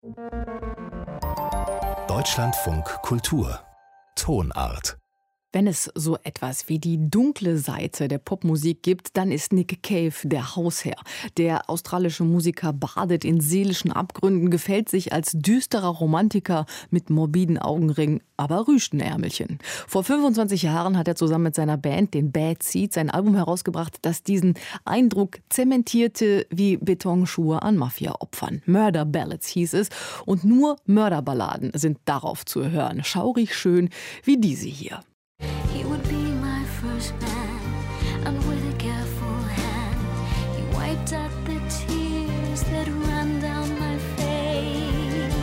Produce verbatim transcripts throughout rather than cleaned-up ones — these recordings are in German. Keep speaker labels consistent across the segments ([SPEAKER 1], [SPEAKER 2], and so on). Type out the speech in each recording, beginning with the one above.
[SPEAKER 1] Deutschlandfunk Kultur Tonart.
[SPEAKER 2] Wenn es so etwas wie die dunkle Seite der Popmusik gibt, dann ist Nick Cave der Hausherr. Der australische Musiker badet in seelischen Abgründen, gefällt sich als düsterer Romantiker mit morbiden Augenringen, aber rüscht ein Ärmelchen. Vor fünfundzwanzig Jahren hat er zusammen mit seiner Band, den Bad Seeds, ein Album herausgebracht, das diesen Eindruck zementierte wie Betonschuhe an Mafia-Opfern. Murder Ballads hieß es und nur Mörderballaden sind darauf zu hören. Schaurig schön wie diese hier.
[SPEAKER 3] He would be my first man, and with a careful hand, he wiped out the tears that ran down my face.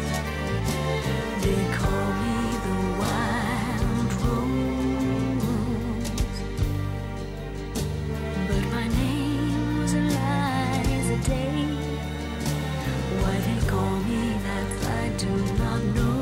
[SPEAKER 3] They call me the wild rose, but my name was Eliza Day. Why they call me that I do not know.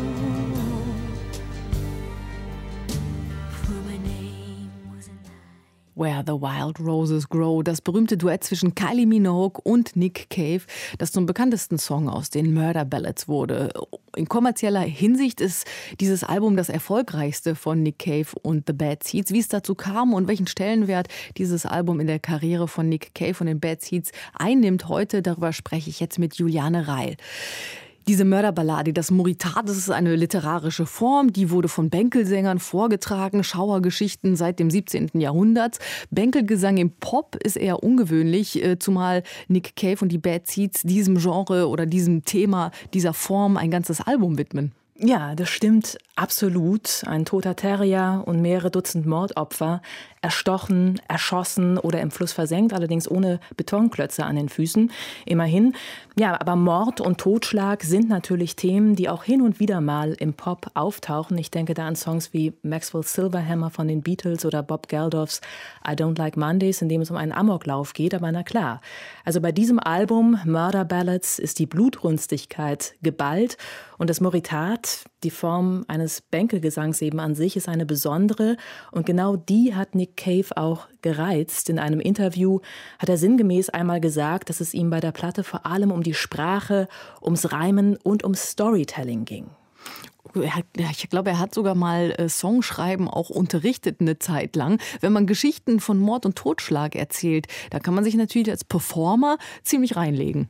[SPEAKER 2] Where the Wild Roses Grow, das berühmte Duett zwischen Kylie Minogue und Nick Cave, das zum bekanntesten Song aus den Murder Ballads wurde. In kommerzieller Hinsicht ist dieses Album das erfolgreichste von Nick Cave und The Bad Seeds. Wie es dazu kam und welchen Stellenwert dieses Album in der Karriere von Nick Cave und den Bad Seeds einnimmt heute, darüber spreche ich jetzt mit Juliane Reil. Diese Mörderballade, das Moritat, das ist eine literarische Form, die wurde von Bänkelsängern vorgetragen, Schauergeschichten seit dem siebzehnten Jahrhundert. Bänkelgesang im Pop ist eher ungewöhnlich, zumal Nick Cave und die Bad Seeds diesem Genre oder diesem Thema, dieser Form ein ganzes Album widmen.
[SPEAKER 4] Ja, das stimmt absolut. Ein toter Terrier und mehrere Dutzend Mordopfer, erstochen, erschossen oder im Fluss versenkt, allerdings ohne Betonklötze an den Füßen. Immerhin. Ja, aber Mord und Totschlag sind natürlich Themen, die auch hin und wieder mal im Pop auftauchen. Ich denke da an Songs wie Maxwell Silverhammer von den Beatles oder Bob Geldofs I Don't Like Mondays, in dem es um einen Amoklauf geht. Aber na klar, also bei diesem Album Murder Ballads ist die Blutrünstigkeit geballt und das Moritat, die Form eines Bänkelgesangs eben an sich, ist eine besondere. Und genau die hat Nick Cave auch gereizt. In einem Interview hat er sinngemäß einmal gesagt, dass es ihm bei der Platte vor allem um die Sprache, ums Reimen und ums Storytelling ging.
[SPEAKER 2] Er hat, ich glaube, er hat sogar mal äh, Songschreiben auch unterrichtet eine Zeit lang. Wenn man Geschichten von Mord und Totschlag erzählt, da kann man sich natürlich als Performer ziemlich reinlegen.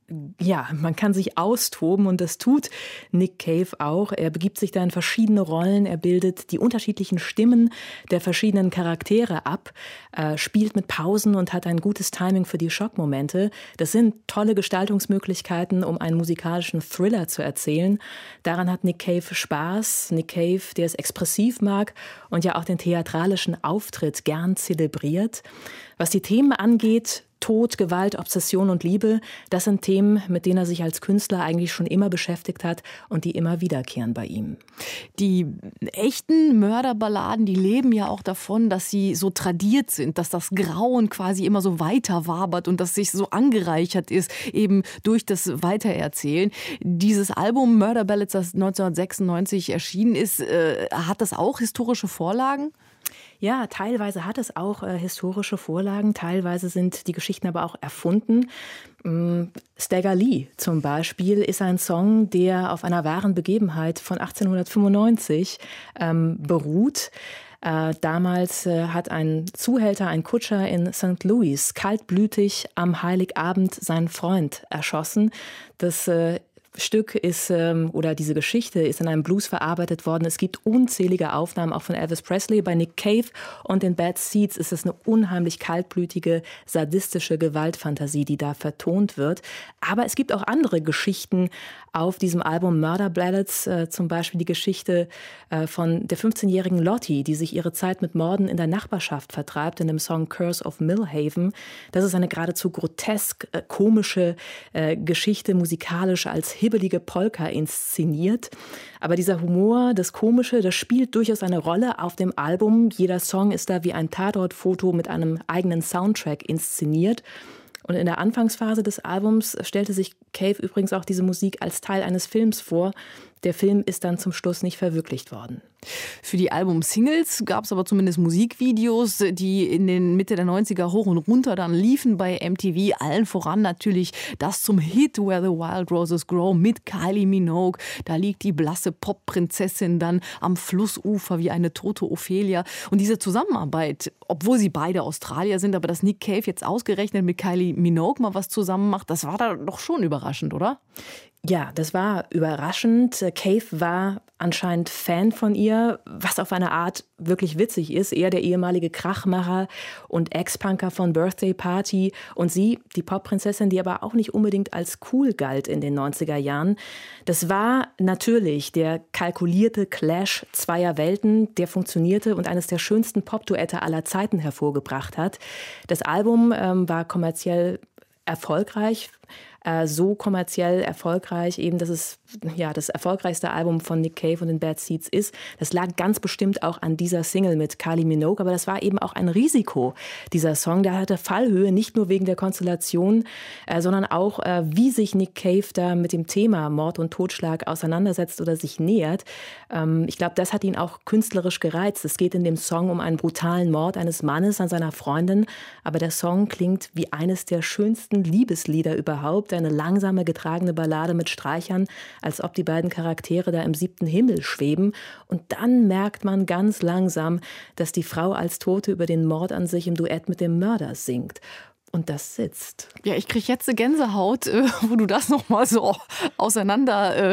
[SPEAKER 4] Ja, man kann sich austoben und das tut Nick Cave auch. Er begibt sich da in verschiedene Rollen, er bildet die unterschiedlichen Stimmen der verschiedenen Charaktere ab, äh, spielt mit Pausen und hat ein gutes Timing für die Schockmomente. Das sind tolle Gestaltungsmöglichkeiten, um einen musikalischen Thriller zu erzählen. Daran hat Nick Cave Spaß. Nick Cave, der es expressiv mag und ja auch den theatralischen Auftritt gern zelebriert. Was die Themen angeht, Tod, Gewalt, Obsession und Liebe, das sind Themen, mit denen er sich als Künstler eigentlich schon immer beschäftigt hat und die immer wiederkehren bei ihm.
[SPEAKER 2] Die echten Mörderballaden, die leben ja auch davon, dass sie so tradiert sind, dass das Grauen quasi immer so weiter wabert und dass sich so angereichert ist, eben durch das Weitererzählen. Dieses Album Murder Ballads, das neunzehnhundertsechsundneunzig erschienen ist, äh, hat das auch historische Vorlagen?
[SPEAKER 4] Ja, teilweise hat es auch äh, historische Vorlagen, teilweise sind die Geschichten aber auch erfunden. Ähm, Stagger Lee zum Beispiel ist ein Song, der auf einer wahren Begebenheit von achtzehnhundertfünfundneunzig ähm, beruht. Äh, damals äh, hat ein Zuhälter, ein Kutscher in Sankt Louis kaltblütig am Heiligabend seinen Freund erschossen. Das äh, Stück ist, ähm, oder diese Geschichte ist in einem Blues verarbeitet worden. Es gibt unzählige Aufnahmen auch von Elvis Presley. Bei Nick Cave und den Bad Seeds ist es eine unheimlich kaltblütige, sadistische Gewaltfantasie, die da vertont wird. Aber es gibt auch andere Geschichten auf diesem Album Murder Ballads, äh, zum Beispiel die Geschichte äh, von der fünfzehnjährigen Lottie, die sich ihre Zeit mit Morden in der Nachbarschaft vertreibt, in dem Song Curse of Millhaven. Das ist eine geradezu grotesk äh, komische äh, Geschichte, musikalisch als hibbelige Polka inszeniert. Aber dieser Humor, das Komische, das spielt durchaus eine Rolle auf dem Album. Jeder Song ist da wie ein Tatortfoto mit einem eigenen Soundtrack inszeniert. Und in der Anfangsphase des Albums stellte sich Cave übrigens auch diese Musik als Teil eines Films vor, Der Film ist dann zum Schluss nicht verwirklicht worden.
[SPEAKER 2] Für die Album-Singles gab es aber zumindest Musikvideos, die in den Mitte der neunziger hoch und runter dann liefen bei M T V. Allen voran natürlich das zum Hit Where the Wild Roses Grow mit Kylie Minogue. Da liegt die blasse Pop-Prinzessin dann am Flussufer wie eine tote Ophelia. Und diese Zusammenarbeit, obwohl sie beide Australier sind, aber dass Nick Cave jetzt ausgerechnet mit Kylie Minogue mal was zusammen macht, das war da doch schon überraschend, oder?
[SPEAKER 4] Ja, das war überraschend. Cave war anscheinend Fan von ihr, was auf eine Art wirklich witzig ist. Er der ehemalige Krachmacher und Ex-Punker von Birthday Party und sie, die Popprinzessin, die aber auch nicht unbedingt als cool galt in den neunziger Jahren. Das war natürlich der kalkulierte Clash zweier Welten, der funktionierte und eines der schönsten Popduette aller Zeiten hervorgebracht hat. Das Album ähm, war kommerziell erfolgreich. So kommerziell erfolgreich, eben, dass es ja, das erfolgreichste Album von Nick Cave und den Bad Seeds ist. Das lag ganz bestimmt auch an dieser Single mit Kylie Minogue, aber das war eben auch ein Risiko, dieser Song. Der hatte Fallhöhe, nicht nur wegen der Konstellation, äh, sondern auch, äh, wie sich Nick Cave da mit dem Thema Mord und Totschlag auseinandersetzt oder sich nähert. Ähm, ich glaube, das hat ihn auch künstlerisch gereizt. Es geht in dem Song um einen brutalen Mord eines Mannes an seiner Freundin, aber der Song klingt wie eines der schönsten Liebeslieder überhaupt. Eine langsame, getragene Ballade mit Streichern, als ob die beiden Charaktere da im siebten Himmel schweben. Und dann merkt man ganz langsam, dass die Frau als Tote über den Mord an sich im Duett mit dem Mörder singt. Und das sitzt.
[SPEAKER 2] Ja, ich kriege jetzt eine Gänsehaut, äh, wo du das nochmal so auseinander äh,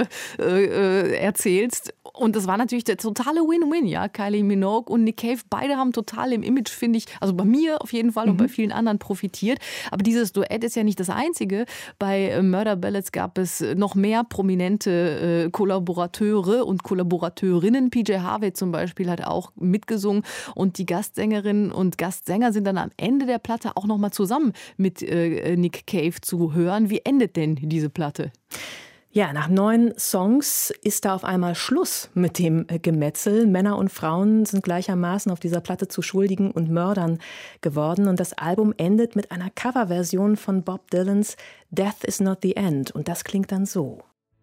[SPEAKER 2] äh, erzählst. Und das war natürlich der totale Win-Win, ja. Kylie Minogue und Nick Cave, beide haben total im Image, finde ich, also bei mir auf jeden Fall mhm. und bei vielen anderen profitiert. Aber dieses Duett ist ja nicht das einzige. Bei äh, Murder Ballads gab es noch mehr prominente äh, Kollaborateure und Kollaborateurinnen. P J Harvey zum Beispiel hat auch mitgesungen. Und die Gastsängerinnen und Gastsänger sind dann am Ende der Platte auch nochmal zusammen mit äh, Nick Cave zu hören. Wie endet denn diese Platte?
[SPEAKER 4] Ja, nach neun Songs ist da auf einmal Schluss mit dem Gemetzel. Männer und Frauen sind gleichermaßen auf dieser Platte zu Schuldigen und Mördern geworden. Und das Album endet mit einer Coverversion von Bob Dylans Death is not the end. Und das klingt dann so.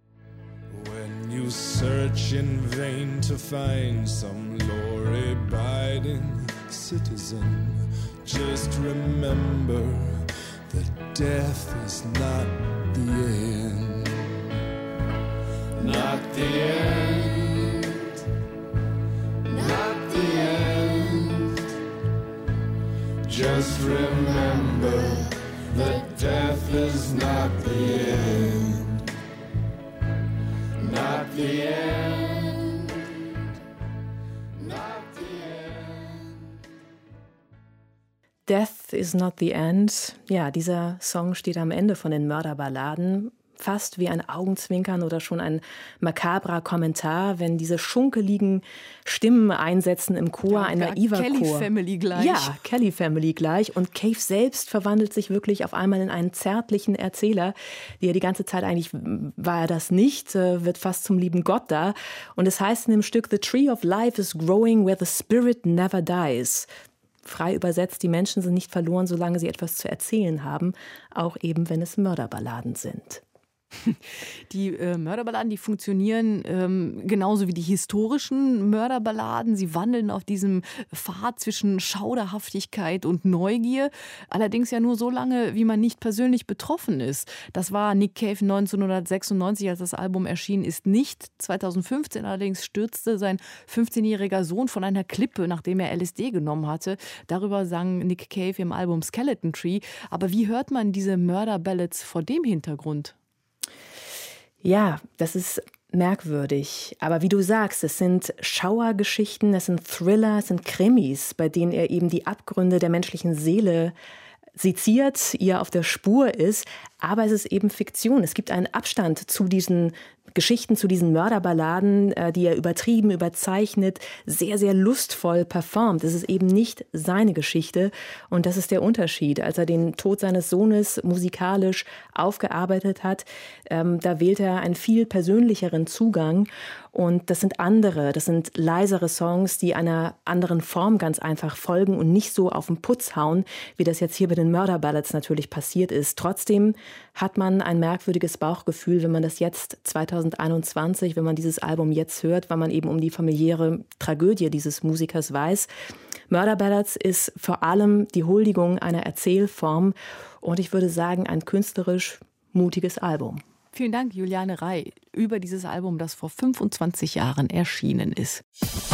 [SPEAKER 5] When you search in vain to find some law-abiding citizen, just remember that death is not the end. Not the end, not the end. Just remember that death is not the end. Not the end, not the end.
[SPEAKER 4] Death is not the end. Ja, dieser Song steht am Ende von den Mörderballaden. Fast wie ein Augenzwinkern oder schon ein makabrer Kommentar, wenn diese schunkeligen Stimmen einsetzen im Chor,
[SPEAKER 2] ja,
[SPEAKER 4] ein naiver
[SPEAKER 2] Kelly
[SPEAKER 4] Chor.
[SPEAKER 2] Family gleich.
[SPEAKER 4] Ja, Kelly Family gleich. Und Cave selbst verwandelt sich wirklich auf einmal in einen zärtlichen Erzähler, der die ganze Zeit eigentlich war er das nicht, wird fast zum lieben Gott da. Und es heißt in dem Stück, The Tree of Life is growing where the spirit never dies. Frei übersetzt, die Menschen sind nicht verloren, solange sie etwas zu erzählen haben, auch eben wenn es Mörderballaden sind.
[SPEAKER 2] Die äh, Mörderballaden, die funktionieren ähm, genauso wie die historischen Mörderballaden. Sie wandeln auf diesem Pfad zwischen Schauderhaftigkeit und Neugier. Allerdings ja nur so lange, wie man nicht persönlich betroffen ist. Das war Nick Cave neunzehnhundertsechsundneunzig, als das Album erschienen ist, nicht. zweitausendfünfzehn allerdings stürzte sein fünfzehnjähriger Sohn von einer Klippe, nachdem er L S D genommen hatte. Darüber sang Nick Cave im Album Skeleton Tree. Aber wie hört man diese Mörderballads vor dem Hintergrund?
[SPEAKER 4] Ja, das ist merkwürdig. Aber wie du sagst, es sind Schauergeschichten, es sind Thriller, es sind Krimis, bei denen er eben die Abgründe der menschlichen Seele seziert, ihr auf der Spur ist. Aber es ist eben Fiktion. Es gibt einen Abstand zu diesen Geschichten, zu diesen Mörderballaden, die er übertrieben, überzeichnet, sehr, sehr lustvoll performt. Es ist eben nicht seine Geschichte. Und das ist der Unterschied. Als er den Tod seines Sohnes musikalisch aufgearbeitet hat, ähm, da wählt er einen viel persönlicheren Zugang. Und das sind andere, das sind leisere Songs, die einer anderen Form ganz einfach folgen und nicht so auf den Putz hauen, wie das jetzt hier bei den Murder Ballads natürlich passiert ist. Trotzdem hat man ein merkwürdiges Bauchgefühl, wenn man das jetzt zweitausendeinundzwanzig, wenn man dieses Album jetzt hört, weil man eben um die familiäre Tragödie dieses Musikers weiß. Murder Ballads ist vor allem die Huldigung einer Erzählform und ich würde sagen, ein künstlerisch mutiges Album.
[SPEAKER 2] Vielen Dank, Juliane Rey, über dieses Album, das vor fünfundzwanzig Jahren erschienen ist.